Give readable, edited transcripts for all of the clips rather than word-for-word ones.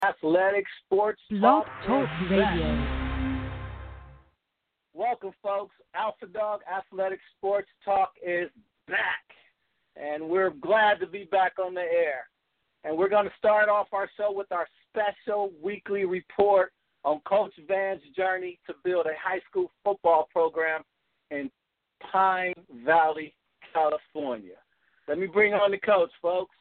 Athletic Sports Blog Talk Talk is back. Radio. Welcome, folks. Alpha Dog Athletic Sports Talk is back, and we're glad to be back on the air. And we're going to start off our show with our special weekly report on Coach Van's journey to build a high school football program in Pine Valley, California. Let me bring on the coach, folks.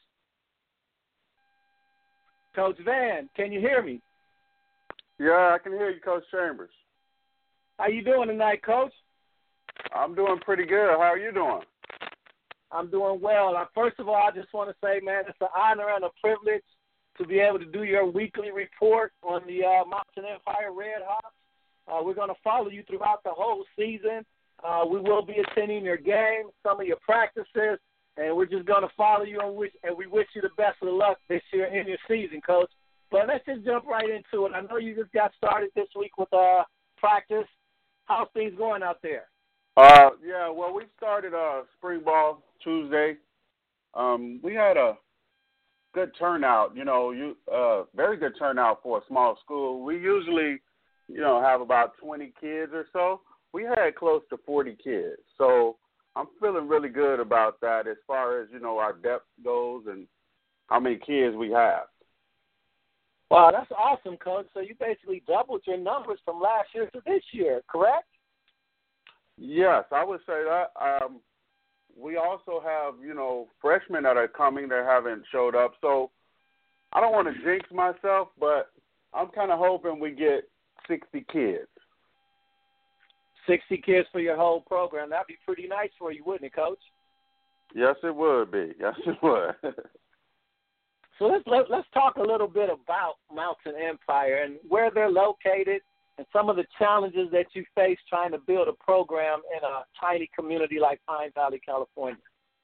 Coach Van, can you hear me? Yeah, I can hear you, Coach Chambers. How you doing tonight, Coach? I'm doing pretty good. How are you doing? I'm doing well. First of all, I just want to say, man, it's an honor and a privilege to be able to do your weekly report on the Mountain Empire Redhawks. We're going to follow you throughout the whole season. We will be attending your games, some of your practices, and we're just going to follow you and we wish you the best of luck this year in your season, Coach. But let's just jump right into it. I know you just got started this week with practice. How's things going out there? Yeah, well, we started spring ball Tuesday. We had a good turnout, very good turnout for a small school. We usually, have about 20 kids or so. We had close to 40 kids. So I'm feeling really good about that as far as, our depth goes and how many kids we have. Wow, that's awesome, Coach. So you basically doubled your numbers from last year to this year, correct? Yes, I would say that. We also have, freshmen that are coming that haven't showed up. So I don't want to jinx myself, but I'm kind of hoping we get 60 kids. 60 kids for your whole program. That'd be pretty nice for you, wouldn't it, Coach? Yes, it would be. Yes, it would. So let's talk a little bit about Mountain Empire and where they're located and some of the challenges that you face trying to build a program in a tiny community like Pine Valley, California.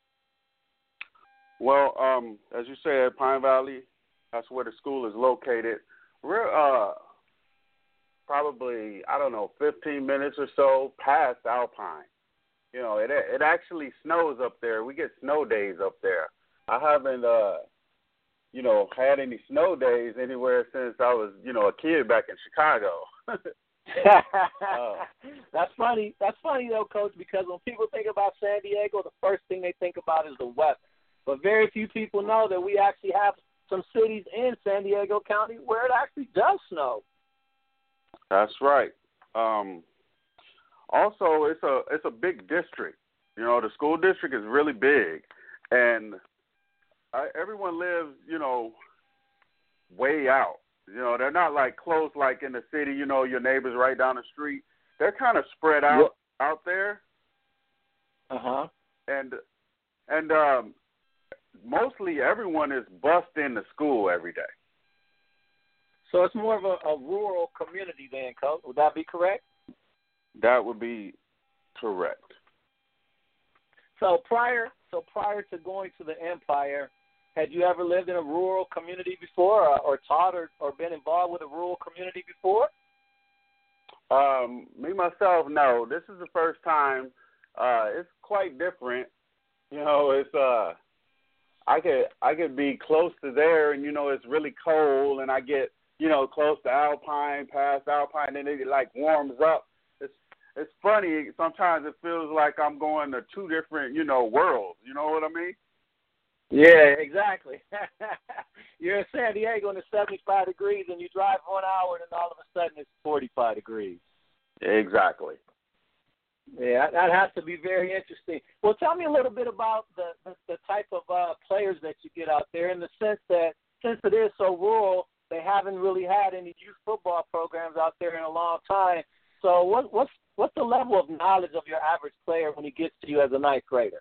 Well, as you said, Pine Valley, that's where the school is located. We're probably, 15 minutes or so past Alpine. It actually snows up there. We get snow days up there. I haven't, had any snow days anywhere since I was, a kid back in Chicago. That's funny. That's funny, though, Coach, because when people think about San Diego, the first thing they think about is the weather. But very few people know that we actually have some cities in San Diego County where it actually does snow. That's right. Also, it's a big district. The school district is really big, and everyone lives, way out. They're not like close, like in the city. Your neighbors right down the street. They're kind of spread out there. And mostly everyone is bused into school every day. So it's more of a rural community then, Coach. Would that be correct? That would be correct. So prior to going to the Empire, had you ever lived in a rural community before or taught or been involved with a rural community before? Me, myself, no. This is the first time. It's quite different. It's I could be close to there and, it's really cold and I get, close to Alpine, past Alpine, and it like warms up. It's funny. Sometimes it feels like I'm going to two different, worlds. You know what I mean? Yeah, exactly. You're in San Diego and it's 75 degrees and you drive 1 hour and then all of a sudden it's 45 degrees. Exactly. Yeah, that has to be very interesting. Well, tell me a little bit about the type of players that you get out there in the sense that since it is so rural, they haven't really had any youth football programs out there in a long time. So what's the level of knowledge of your average player when he gets to you as a ninth grader?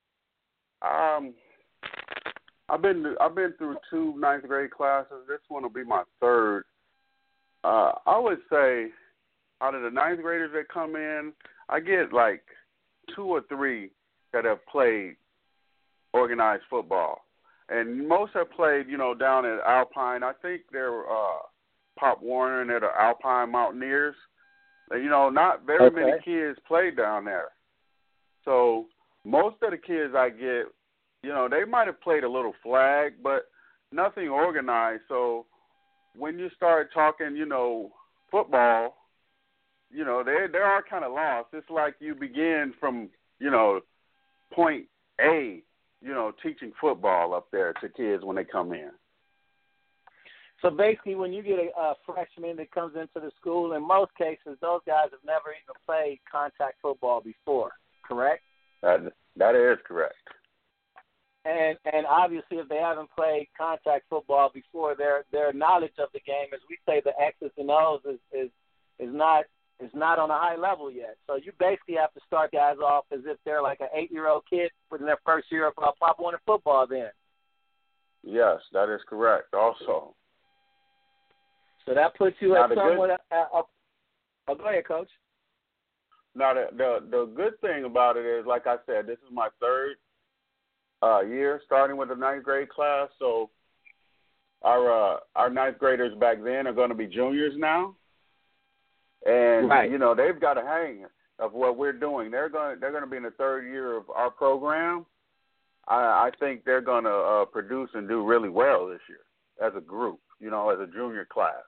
I've been through 2 ninth grade classes. This one will be my third. I would say out of the ninth graders that come in, I get like 2 or 3 that have played organized football. And most have played, down at Alpine. I think they're Pop Warner and they're the Alpine Mountaineers. Not very many kids play down there. So most of the kids I get, they might have played a little flag, but nothing organized. So when you start talking, football, they are kind of lost. It's like you begin from, point A, teaching football up there to kids when they come in. So basically, when you get a freshman that comes into the school, in most cases, those guys have never even played contact football before, correct? That is correct. And obviously, if they haven't played contact football before, their knowledge of the game, as we say, the X's and O's is not on a high level yet. So you basically have to start guys off as if they're like an 8-year-old kid within their first year of Pop Warner football. Then. Yes, that is correct. Also. So that puts you at somewhat. Go ahead, Coach. Now the good thing about it is, like I said, this is my third year starting with the ninth grade class. So our ninth graders back then are going to be juniors now, and right. They've got a hang of what we're doing. They're going to be in the third year of our program. I think they're going to produce and do really well this year as a group. As a junior class.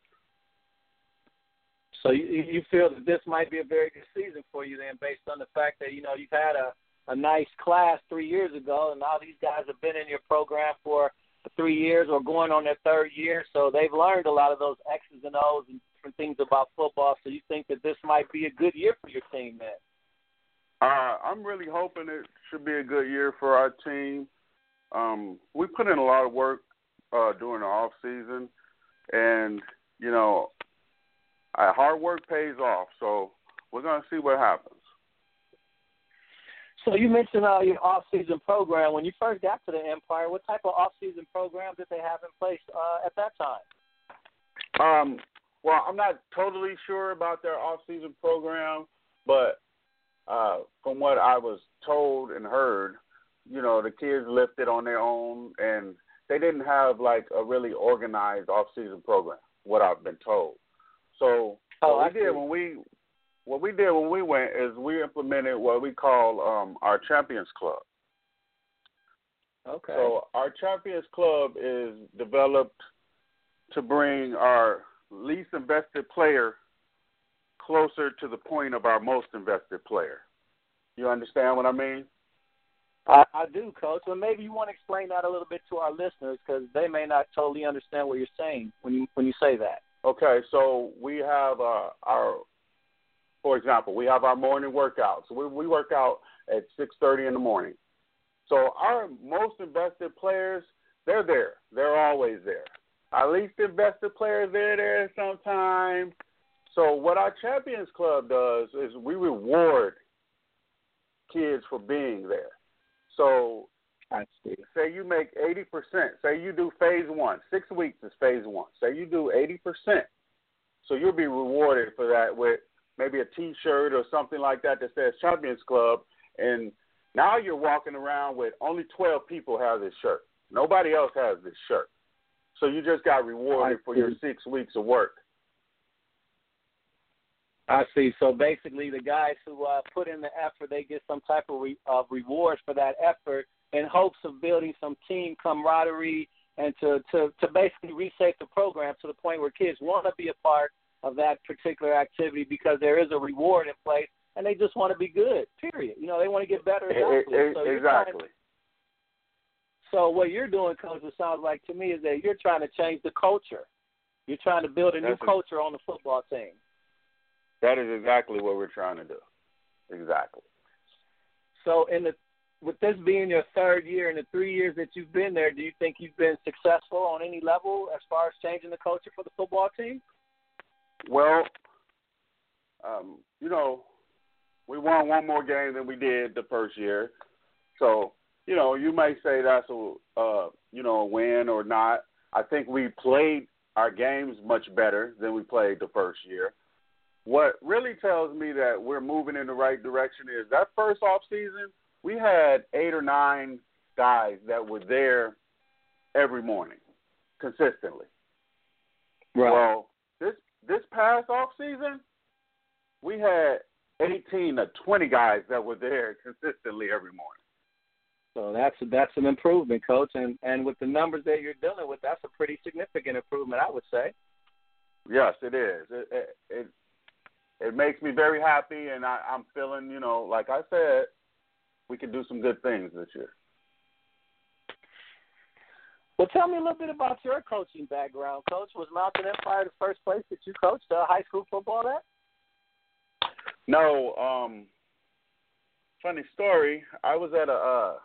So you feel that this might be a very good season for you then, based on the fact that, you've had a nice class 3 years ago, and now these guys have been in your program for 3 years or going on their third year, so they've learned a lot of those X's and O's and different things about football, so you think that this might be a good year for your team then? I'm really hoping it should be a good year for our team. We put in a lot of work during the off season, and hard work pays off. So we're going to see what happens. So you mentioned your off-season program. When you first got to the Empire, what type of off-season program did they have in place at that time? Well, I'm not totally sure about their off-season program, but from what I was told and heard, the kids lifted on their own, and they didn't have like a really organized off-season program, what I've been told. So what we did when we went is we implemented what we call our Champions Club. Okay. So our Champions Club is developed to bring our least invested player closer to the point of our most invested player. You understand what I mean? I do, Coach. Well, maybe you want to explain that a little bit to our listeners because they may not totally understand what you're saying when you say that. Okay, so we have for example, we have our morning workouts. We work out at 6:30 in the morning. So our most invested players, they're there. They're always there. Our least invested players, they're there sometime. So what our Champions Club does is we reward kids for being there. So I see. Say you make 80%. Say you do phase 1. 6 weeks is phase 1. Say you do 80%. So you'll be rewarded for that with maybe a T-shirt or something like that says Champions Club. And now you're walking around with only 12 people have this shirt. Nobody else has this shirt. So you just got rewarded for your 6 weeks of work. I see. So basically the guys who put in the effort, they get some type of rewards for that effort in hopes of building some team camaraderie and to basically reshape the program to the point where kids want to be a part of that particular activity because there is a reward in place and they just want to be good, period. They want to get better as athletes. Exactly. So what you're doing, Coach, it sounds like to me is that you're trying to change the culture. You're trying to build a new culture on the football team. That is exactly what we're trying to do. Exactly. So with this being your third year in the 3 years that you've been there, do you think you've been successful on any level as far as changing the culture for the football team? Well, we won one more game than we did the first year. So, you may say that's a win or not. I think we played our games much better than we played the first year. What really tells me that we're moving in the right direction is that first off season, we had 8 or 9 guys that were there every morning consistently. Right. Well, this past off season, we had 18 to 20 guys that were there consistently every morning. So that's an improvement, Coach, and with the numbers that you're dealing with, that's a pretty significant improvement, I would say. Yes, it is. It makes me very happy, and I'm feeling, like I said, we can do some good things this year. Well, tell me a little bit about your coaching background, Coach. Was Mountain Empire the first place that you coached high school football at? No. Funny story. I was at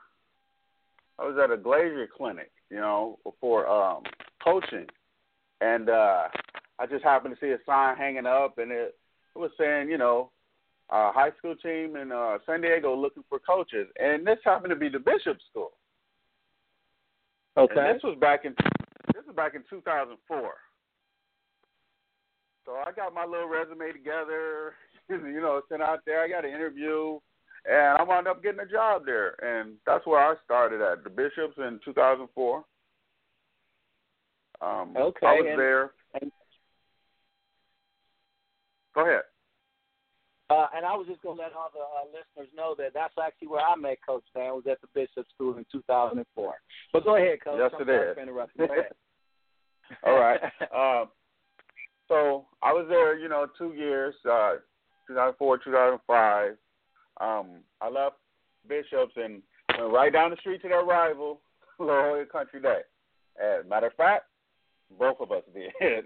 a Glazier clinic, for coaching, and I just happened to see a sign hanging up, and it was saying, high school team in San Diego looking for coaches, and this happened to be the Bishop School. Okay. And this was back in 2004. So I got my little resume together, sent out there. I got an interview, and I wound up getting a job there, and that's where I started at the Bishops in 2004. Okay. I was there. Go ahead. And I was just going to let all the listeners know that that's actually where I met Coach Dan, was at the Bishop School in 2004. But go ahead, Coach. Yes, I'm it is. sorry for interrupting. Go ahead. All right. So I was there, 2 years, 2004, 2005. I left Bishops and went right down the street to their rival, La Jolla Country Day. As a matter of fact, both of us did.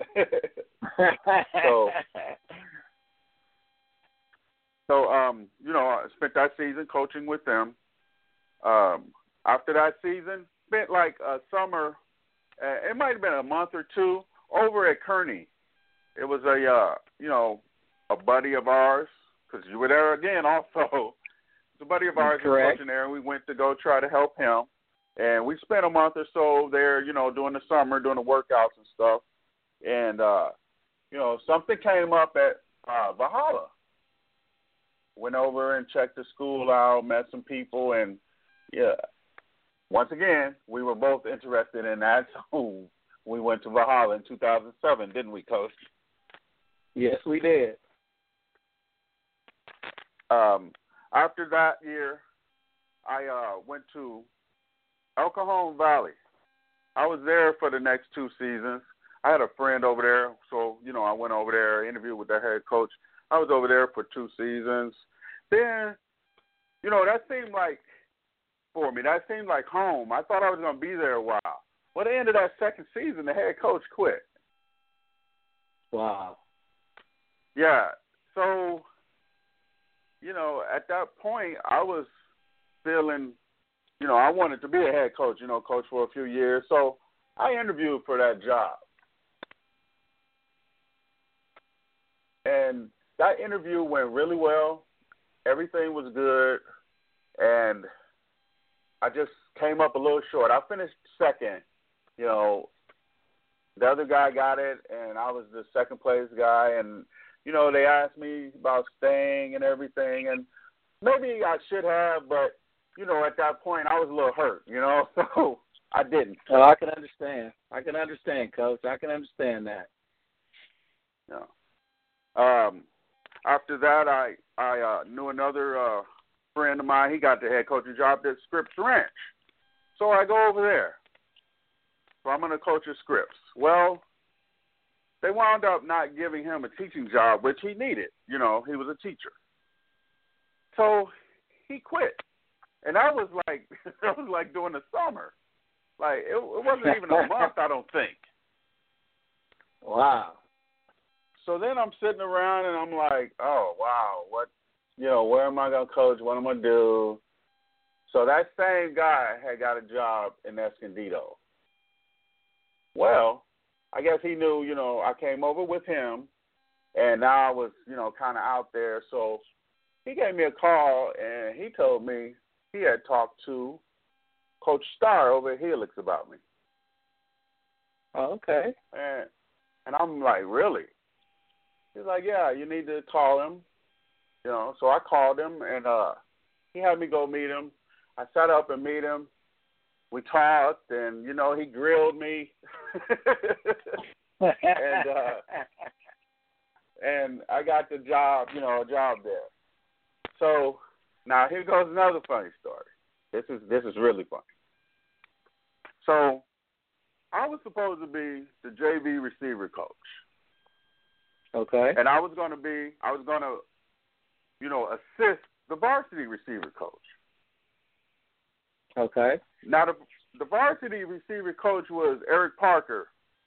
So, I spent that season coaching with them. After that season, spent like a summer, it might have been a month or two, over at Kearney. It was a buddy of ours, because you were there again also. It's a buddy of ours who was coaching there, and we went to go try to help him. And we spent a month or so there, during the summer, doing the workouts and stuff. And, something came up at Valhalla. Went over and checked the school out, met some people, and, once again, we were both interested in that, so we went to Valhalla in 2007, didn't we, Coach? Yes, we did. After that year, I went to El Cajon Valley. I was there for the next 2 seasons. I had a friend over there, so, I went over there, interviewed with the head coach. I was over there for 2 seasons. Then, that seemed like, for me, that seemed like home. I thought I was going to be there a while. Well, at the end of that second season, the head coach quit. Wow. Yeah. So, at that point, I was feeling, I wanted to be a head coach, coach for a few years. So I interviewed for that job. And that interview went really well. Everything was good. And I just came up a little short. I finished second. The other guy got it, and I was the second place guy. And, they asked me about staying and everything. And maybe I should have, but, at that point I was a little hurt, so I didn't. Oh, I can understand. Coach. I can understand that. Yeah. After that, I knew another friend of mine. He got the head coaching job at Scripps Ranch. So I go over there. So I'm going to coach at Scripps. Well, they wound up not giving him a teaching job, which he needed. He was a teacher. So he quit. And that was like during the summer. Like, it wasn't even a month, I don't think. Wow. So then I'm sitting around and I'm like, oh, wow, what, where am I going to coach? What am I going to do? So that same guy had got a job in Escondido. Well, I guess he knew, I came over with him, and now I was, kind of out there. So he gave me a call, and he told me he had talked to Coach Starr over at Helix about me. Oh, okay. And I'm like, really? He's like, yeah, you need to call him. So I called him, and he had me go meet him. I sat up and meet him. We talked, and, he grilled me. and I got the job, a job there. So now here goes another funny story. This is really funny. So I was supposed to be the JV receiver coach. Okay. And I was going to, assist the varsity receiver coach. Okay. Now, the varsity receiver coach was Eric Parker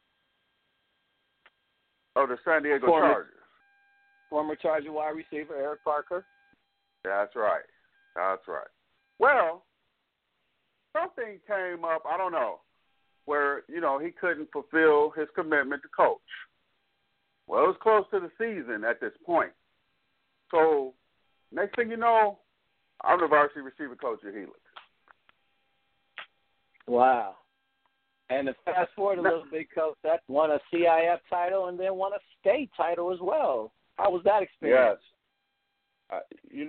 of the San Diego Chargers. Former Charger wide receiver Eric Parker. That's right. Well, something came up, I don't know, where, he couldn't fulfill his commitment to coach. Well, it was close to the season at this point. So, next thing you know, I'm the varsity receiver coach at Helix. Wow. And to fast forward a little bit, Coach, that won a CIF title and then won a state title as well. How was that experience? Yes.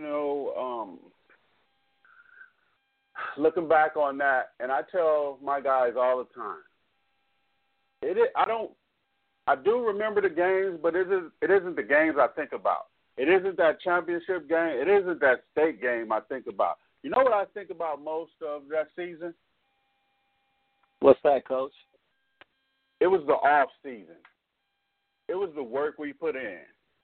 Looking back on that, and I tell my guys all the time, I do remember the games, but it isn't the games I think about. It isn't that championship game. It isn't that state game I think about. You know what I think about most of that season? What's that, Coach? It was the off season. It was the work we put in.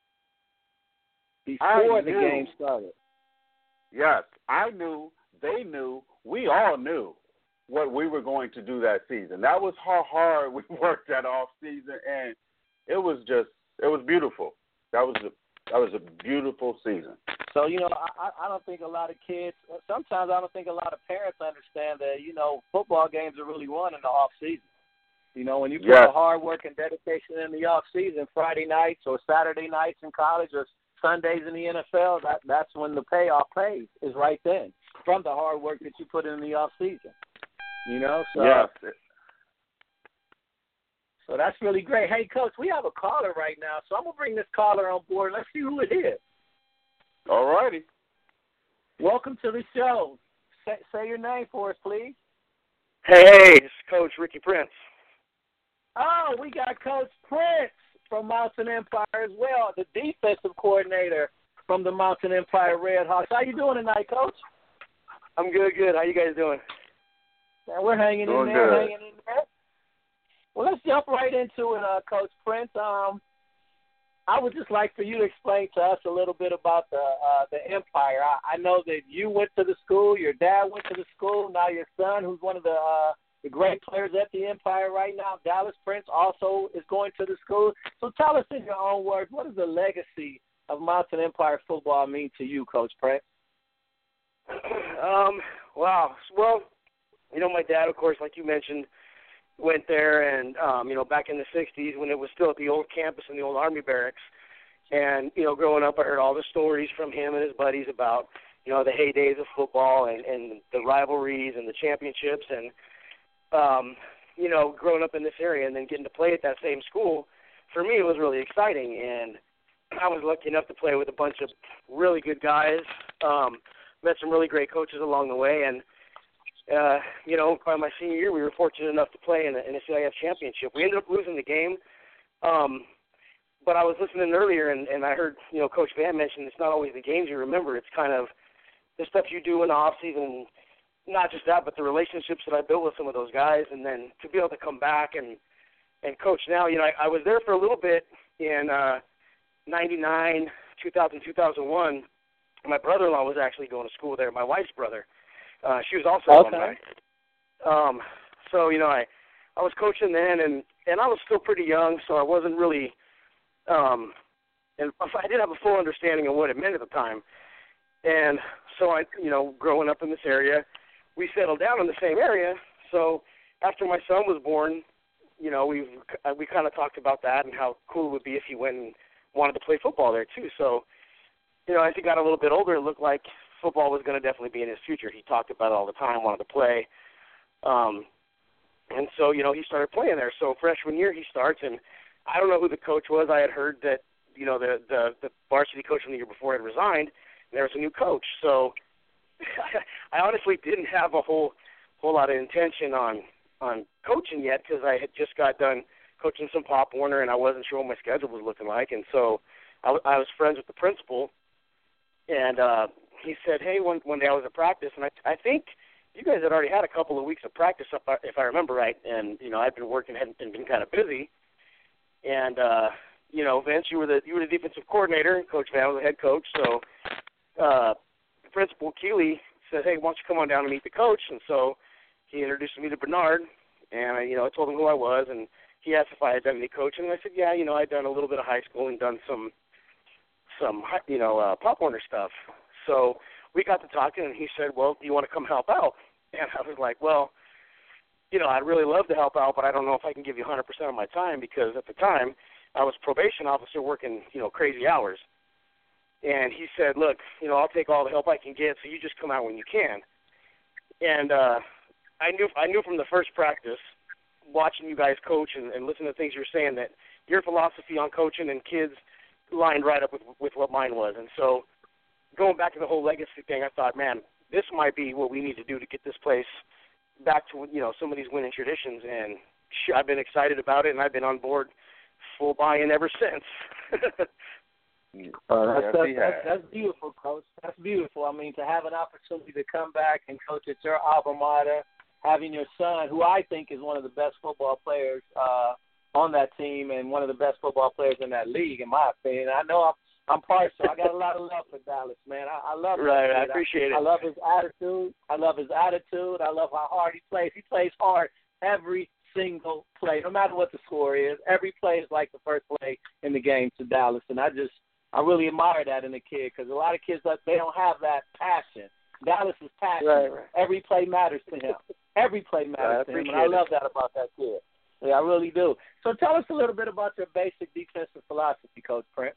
Before the game started. Yes, I knew, they knew, we all knew what we were going to do that season. That was how hard we worked that off season, and it was beautiful. That was a beautiful season. So, I don't think a lot of kids, sometimes I don't think a lot of parents understand that, football games are really won in the off season. When you put the hard work and dedication in the off season, Friday nights or Saturday nights in college or Sundays in the NFL, that's when the payoff pays, is right then, from the hard work that you put in the off season. So yes. So that's really great. Hey, Coach, we have a caller right now, so I'm gonna bring this caller on board. Let's see who it is. All righty. Welcome to the show. Say your name for us, please. Hey, it's Coach Ricky Prince. Oh, we got Coach Prince from Mountain Empire as well, the defensive coordinator from the Mountain Empire Redhawks. How you doing tonight, Coach? I'm good. How you guys doing? Man, we're hanging in there. Well, let's jump right into it, Coach Prince. I would just like for you to explain to us a little bit about the Empire. I know that you went to the school, your dad went to the school, now your son, who's one of the great players at the Empire right now, Dallas Prince, also is going to the school. So tell us in your own words, what does the legacy of Mountain Empire football mean to you, Coach Prince? Wow. Well, my dad, of course, like you mentioned, went there and, back in the 60s when it was still at the old campus in the old Army barracks. And, growing up, I heard all the stories from him and his buddies about, the heydays of football and the rivalries and the championships. And, growing up in this area and then getting to play at that same school, for me it was really exciting. And I was lucky enough to play with a bunch of really good guys, met some really great coaches along the way. And, by my senior year, we were fortunate enough to play in a CIF championship. We ended up losing the game, but I was listening earlier, and I heard, Coach Van mention it's not always the games you remember. It's kind of the stuff you do in the off-season, not just that, but the relationships that I built with some of those guys, and then to be able to come back and coach now. I was there for a little bit in 99, 2000, 2001. My brother-in-law was actually going to school there, my wife's brother. She was also alumni. So, I was coaching then, and I was still pretty young, so I wasn't really and I did have a full understanding of what it meant at the time. And so I, growing up in this area, we settled down in the same area. So after my son was born, we kind of talked about that and how cool it would be if he went and wanted to play football there too. So, as he got a little bit older, it looked like football was going to definitely be in his future. He talked about it all the time, wanted to play. And so, he started playing there. So freshman year he starts, and I don't know who the coach was. I had heard that, the varsity coach from the year before had resigned, and there was a new coach. So I honestly didn't have a whole lot of intention on coaching yet because I had just got done coaching some Pop Warner, and I wasn't sure what my schedule was looking like. And so I was friends with the principal, and he said, hey, one day I was at practice, and I think you guys had already had a couple of weeks of practice, if I remember right, and, I'd been working and been kind of busy. And, Vince, you were the defensive coordinator, and Coach Van was the head coach. So Principal Keeley said, hey, why don't you come on down and meet the coach? And so he introduced me to Bernard, and I told him who I was, and he asked if I had done any coaching. And I said, yeah, I'd done a little bit of high school and done some Pop Warner stuff. So we got to talking, and he said, well, do you want to come help out? And I was like, well, I'd really love to help out, but I don't know if I can give you 100% of my time, because at the time I was probation officer working, crazy hours. And he said, look, I'll take all the help I can get, so you just come out when you can. And I knew from the first practice, watching you guys coach and listening to things you were saying, that your philosophy on coaching and kids lined right up with what mine was. And so going back to the whole legacy thing, I thought, man, this might be what we need to do to get this place back to, some of these winning traditions. And I've been excited about it, and I've been on board full buy-in ever since. That's beautiful, Coach. That's beautiful. I mean, to have an opportunity to come back and coach at your alma mater, having your son, who I think is one of the best football players on that team and one of the best football players in that league, in my opinion. I know I'm partial. I got a lot of love for Dallas, man. I love him. Right, I appreciate it. I love his attitude. I love how hard he plays. He plays hard every single play, no matter what the score is. Every play is like the first play in the game to Dallas, and I really admire that in a kid, because a lot of kids, they don't have that passion. Dallas is passionate. Right. Every play matters to him. Every play matters to him, and I love that about that kid. Yeah, I really do. So tell us a little bit about your basic defensive philosophy, Coach Prince.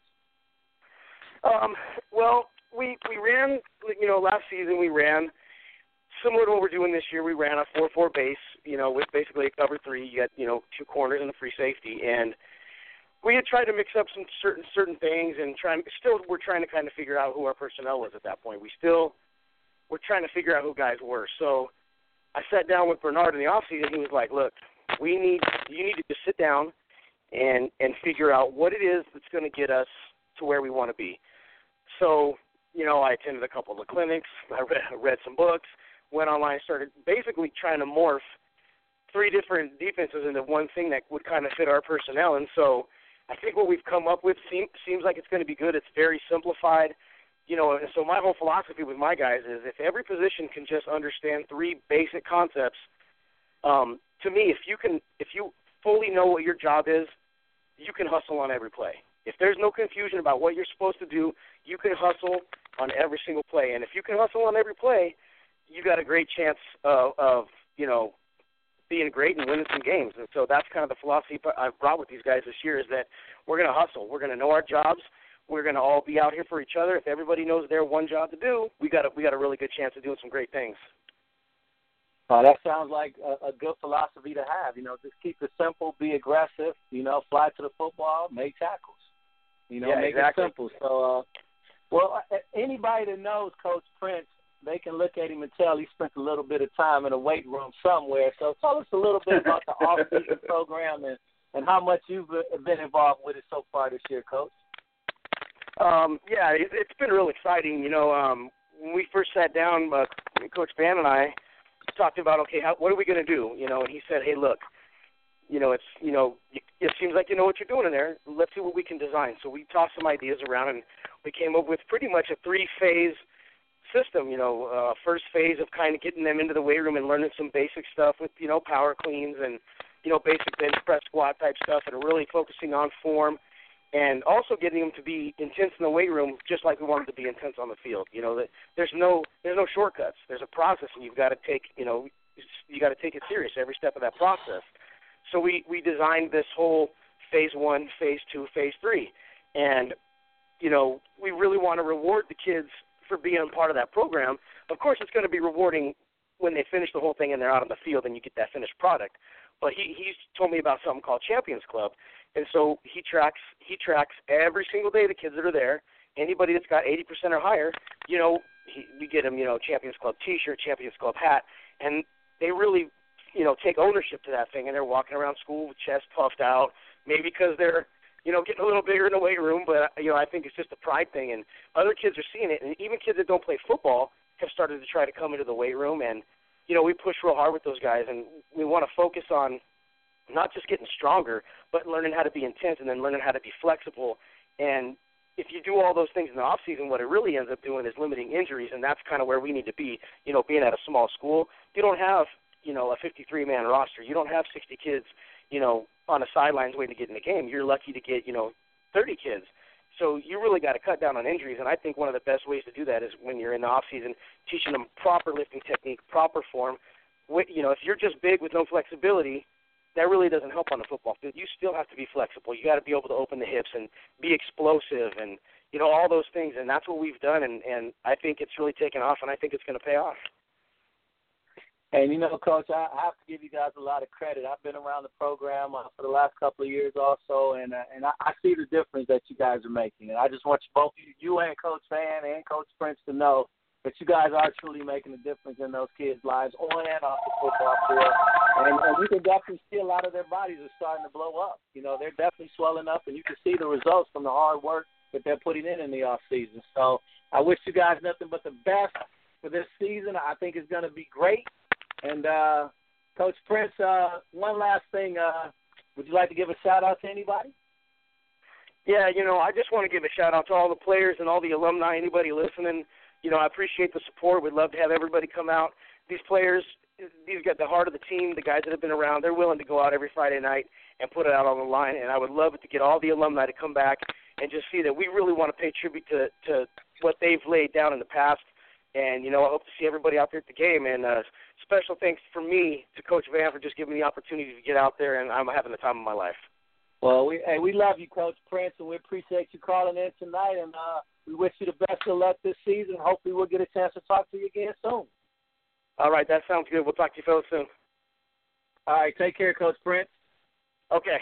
Well, we ran, last season we ran similar to what we're doing this year. We ran a 4-4 base, with basically a cover 3. You got, 2 corners and a free safety. And we had tried to mix up some certain things, and we're trying to kind of figure out who our personnel was at that point. We're trying to figure out who guys were. So I sat down with Bernard in the offseason. He was like, look, you need to just sit down and figure out what it is that's going to get us to where we want to be. So, I attended a couple of the clinics. I read some books, went online, started basically trying to morph 3 different defenses into one thing that would kind of fit our personnel. And so I think what we've come up with seems like it's going to be good. It's very simplified. And so my whole philosophy with my guys is, if every position can just understand 3 basic concepts, to me, if you fully know what your job is, you can hustle on every play. If there's no confusion about what you're supposed to do, you can hustle on every single play. And if you can hustle on every play, you got a great chance of being great and winning some games. And so that's kind of the philosophy I've brought with these guys this year, is that we're going to hustle. We're going to know our jobs. We're going to all be out here for each other. If everybody knows their one job to do, we got a really good chance of doing some great things. That sounds like a good philosophy to have. Just keep it simple, be aggressive, fly to the football, make tackles. Make exactly. it simple. So, anybody that knows Coach Prince, they can look at him and tell he spent a little bit of time in a weight room somewhere. So tell us a little bit about the off-season program and how much you've been involved with it so far this year, Coach. It's been real exciting. When we first sat down, Coach Van and I talked about, okay, what are we going to do? And he said, hey, look, it seems like you know what you're doing in there. Let's see what we can design. So we tossed some ideas around, and we came up with pretty much a 3-phase system. First phase of kind of getting them into the weight room and learning some basic stuff with, power cleans and, basic bench press squat type stuff, and really focusing on form, and also getting them to be intense in the weight room just like we want them to be intense on the field. That there's no shortcuts. There's a process, and you've got to take, you got to take it serious every step of that process. So we designed this whole phase 1, phase 2, phase 3. And, we really want to reward the kids for being a part of that program. Of course, it's going to be rewarding when they finish the whole thing and they're out on the field and you get that finished product. But he's told me about something called Champions Club. And so he tracks every single day the kids that are there. Anybody that's got 80% or higher, we get them, Champions Club T-shirt, Champions Club hat. And they really take ownership to that thing, and they're walking around school with chest puffed out, maybe because they're, getting a little bigger in the weight room, but, I think it's just a pride thing, and other kids are seeing it, and even kids that don't play football have started to try to come into the weight room, and, we push real hard with those guys, and we want to focus on, not just getting stronger, but learning how to be intense and then learning how to be flexible. And if you do all those things in the off season, what it really ends up doing is limiting injuries, and that's kind of where we need to be. Being at a small school, you don't have a 53-man roster. You don't have 60 kids, on the sidelines waiting to get in the game. You're lucky to get 30 kids. So you really got to cut down on injuries, and I think one of the best ways to do that is when you're in the off season, teaching them proper lifting technique, proper form. If you're just big with no flexibility, that really doesn't help on the football field. You still have to be flexible. You got to be able to open the hips and be explosive and, all those things. And that's what we've done, and I think it's really taken off, and I think it's going to pay off. And, Coach, I have to give you guys a lot of credit. I've been around the program for the last couple of years also, and I see the difference that you guys are making. And I just want both you and Coach Van and Coach Prince to know that you guys are truly making a difference in those kids' lives on and off the football field. And you can definitely see a lot of their bodies are starting to blow up. They're definitely swelling up, and you can see the results from the hard work that they're putting in the off season. So I wish you guys nothing but the best for this season. I think it's going to be great. And, Coach Prince, one last thing. Would you like to give a shout-out to anybody? Yeah, I just want to give a shout-out to all the players and all the alumni, anybody listening. I appreciate the support. We'd love to have everybody come out. These players, these got the heart of the team, the guys that have been around. They're willing to go out every Friday night and put it out on the line, and I would love it to get all the alumni to come back and just see that we really want to pay tribute to what they've laid down in the past. And, I hope to see everybody out there at the game. And special thanks from me to Coach Van for just giving me the opportunity to get out there, and I'm having the time of my life. Well, we love you, Coach Prince, and we appreciate you calling in tonight. And we wish you the best of luck this season. Hopefully we'll get a chance to talk to you again soon. All right, that sounds good. We'll talk to you fellas soon. All right, take care, Coach Prince. Okay.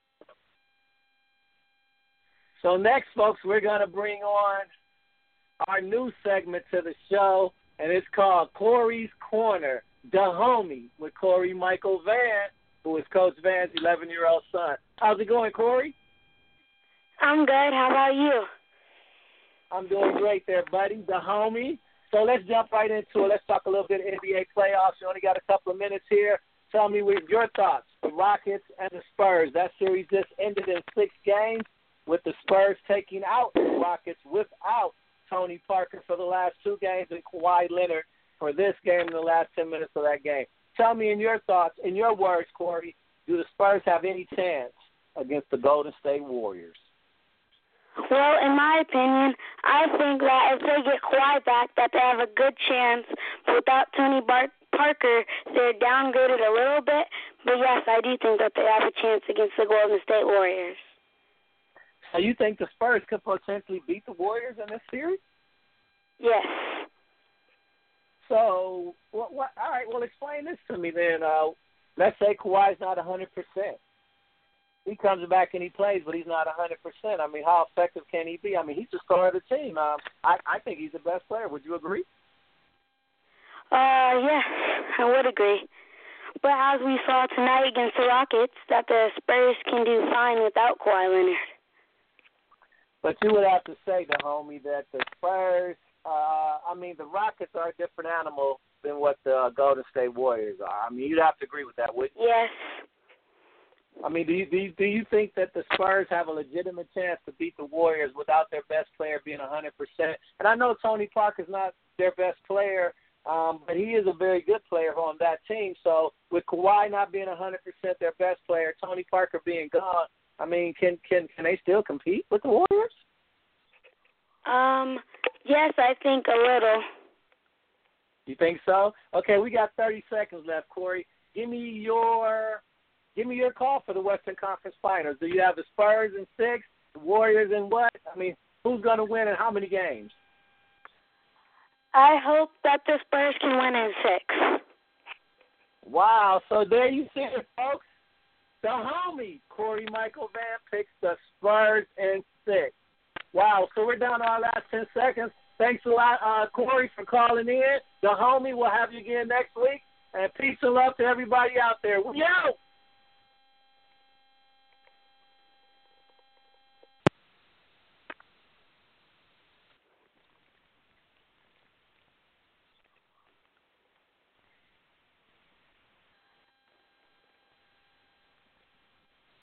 So next, folks, we're going to bring on our new segment to the show, and it's called Corey's Corner, the homie, with Corey Michael Van, who is Coach Van's 11-year-old son. How's it going, Corey? I'm good. How about you? I'm doing great there, buddy, the homie. So let's jump right into it. Let's talk a little bit of NBA playoffs. You only got a couple of minutes here. Tell me with your thoughts, the Rockets and the Spurs. That series just ended in 6 games with the Spurs taking out the Rockets without Tony Parker for the last 2 games and Kawhi Leonard for this game in the last 10 minutes of that game. Tell me in your thoughts, in your words, Corey, do the Spurs have any chance against the Golden State Warriors? Well, in my opinion, I think that if they get Kawhi back, that they have a good chance. Without Tony Parker, they're downgraded a little bit. But, yes, I do think that they have a chance against the Golden State Warriors. So you think the Spurs could potentially beat the Warriors in this series? Yes. So, all right, well, explain this to me then. Let's say Kawhi's not 100%. He comes back and he plays, but he's not 100%. I mean, how effective can he be? I mean, he's the star of the team. I think he's the best player. Would you agree? Yes, I would agree. But as we saw tonight against the Rockets, that the Spurs can do fine without Kawhi Leonard. But you would have to say, the homie, that the Spurs, the Rockets are a different animal than what the Golden State Warriors are. I mean, you'd have to agree with that, wouldn't you? Yes. I mean, do you think that the Spurs have a legitimate chance to beat the Warriors without their best player being 100%? And I know Tony Parker's not their best player, but he is a very good player on that team. So with Kawhi not being 100% their best player, Tony Parker being gone, I mean, can they still compete with the Warriors? Yes, I think a little. You think so? Okay, we got 30 seconds left, Corey. Give me your call for the Western Conference Finals. Do you have the Spurs in 6, the Warriors in what? I mean, who's going to win and how many games? I hope that the Spurs can win in 6. Wow, so there you see it, folks. The homie, Corey Michael Van, picks the Spurs in 6. Wow, so we're down to our last 10 seconds. Thanks a lot, Corey, for calling in. The homie, we'll have you again next week. And peace and love to everybody out there. We out.